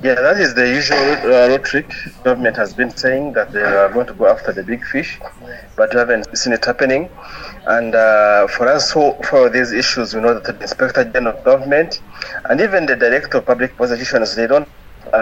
Yeah, that is the usual rhetoric. Government has been saying that they are going to go after the big fish, but we haven't seen it happening. And for us, for these issues, we know that the Inspector General of Government and even the Director of Public Prosecutions, they don't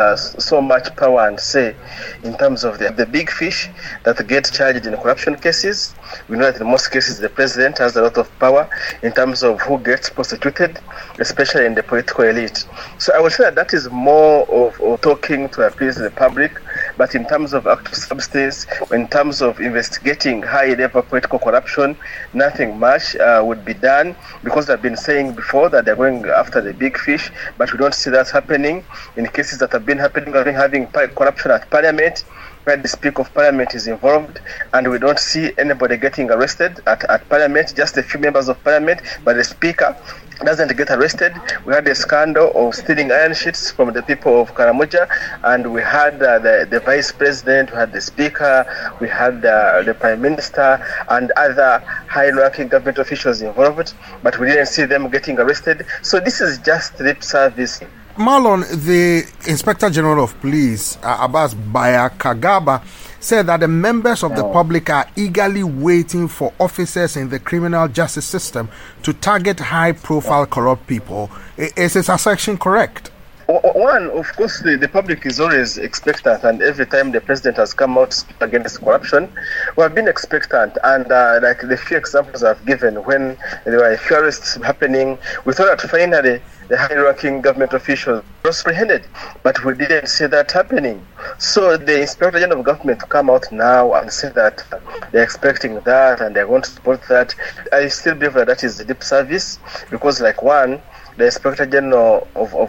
so much power and say in terms of the big fish that get charged in corruption cases. We know that in most cases the president has a lot of power in terms of who gets prosecuted, especially in the political elite. So I would say that is more of talking to appease the public, but in terms of actual substance, in terms of investigating high-level political corruption, nothing much would be done, because they've been saying before that they're going after the big fish, but we don't see that happening. In cases that have been happening, we've been having corruption at Parliament, where the Speaker of Parliament is involved, and we don't see anybody getting arrested at Parliament, just a few members of Parliament, but the Speaker doesn't get arrested. We had a scandal of stealing iron sheets from the people of Karamoja, and we had the Vice President, we had the Speaker, we had the Prime Minister, and other high-ranking government officials involved, but we didn't see them getting arrested. So this is just lip service. Marlon, the Inspector General of Police, Abbas Bayakagaba, said that the members of the public are eagerly waiting for officers in the criminal justice system to target high-profile corrupt people. Is his assertion correct? One, of course, the public is always expectant, and every time the president has come out to speak against corruption, we have been expectant. And like the few examples I've given, when there were a few arrests happening, we thought that finally the high-ranking government officials were apprehended, but we didn't see that happening. So the Inspector General of Government to come out now and say that they're expecting that and they're going to support that, I still believe that is lip service, because like one, the Inspector General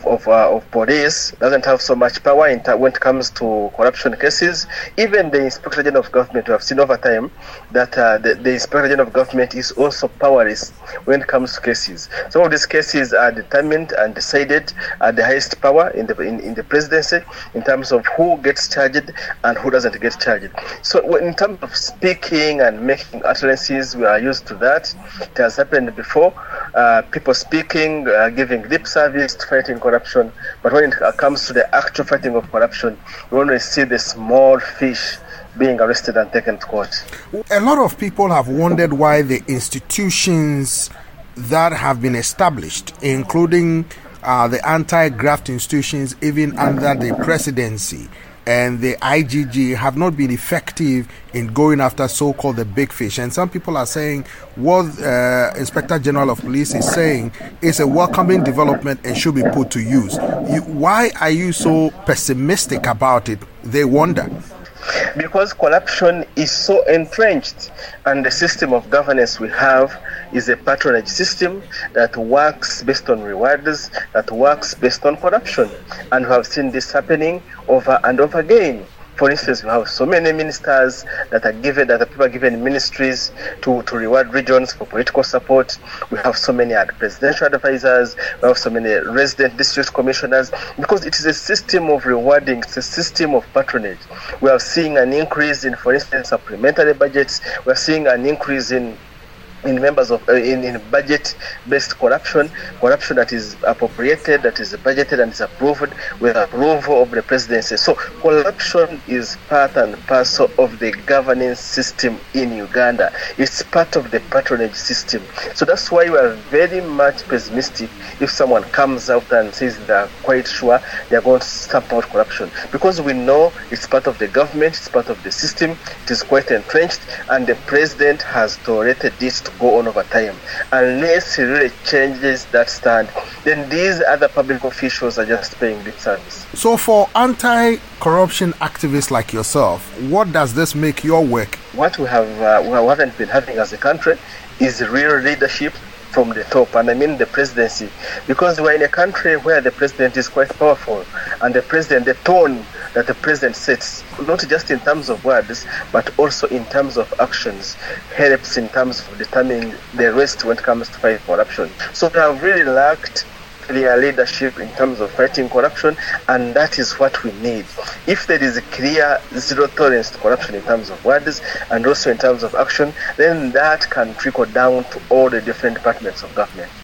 of Police doesn't have so much power when it comes to corruption cases. Even the Inspector General of Government, we have seen over time that the Inspector General of Government is also powerless when it comes to cases. Some of these cases are determined and decided at the highest power in the presidency in terms of who gets charged and who doesn't get charged. So in terms of speaking and making utterances, we are used to that. It has happened before. People speaking, giving lip service to fighting corruption, but when it comes to the actual fighting of corruption, we only see the small fish being arrested and taken to court. A lot of people have wondered why the institutions that have been established, including the anti-graft institutions, even under the presidency, and the IGG have not been effective in going after so-called the big fish. And some people are saying what Inspector General of Police is saying is a welcoming development and should be put to use. Why are you so pessimistic about it? They wonder. Because corruption is so entrenched, and the system of governance we have is a patronage system that works based on rewards, that works based on corruption. And we have seen this happening over and over again. For instance, we have so many ministers that people are given ministries to reward regions for political support. We have so many presidential advisors. We have so many resident district commissioners, because it is a system of rewarding. It's a system of patronage. We are seeing an increase in, for instance, supplementary budgets. We are seeing an increase in members of in budget-based corruption that is appropriated, that is budgeted and is approved with approval of the presidency. So corruption is part and parcel of the governance system in Uganda. It's part of the patronage system. So that's why we are very much pessimistic if someone comes out and says they're quite sure they're going to stamp out corruption, because we know it's part of the government, it's part of the system, it is quite entrenched, and the president has tolerated this to go on over time. Unless he really changes that stand, then these other public officials are just paying lip service. So for anti-corruption activists like yourself, what does this make your work? What we haven't been having as a country is real leadership from the top, and I mean the presidency, because we're in a country where the president is quite powerful, and the tone that the president sets, not just in terms of words, but also in terms of actions, helps in terms of determining the rest when it comes to fighting corruption. So we have really lacked clear leadership in terms of fighting corruption, and that is what we need. If there is a clear zero tolerance to corruption in terms of words and also in terms of action, then that can trickle down to all the different departments of government.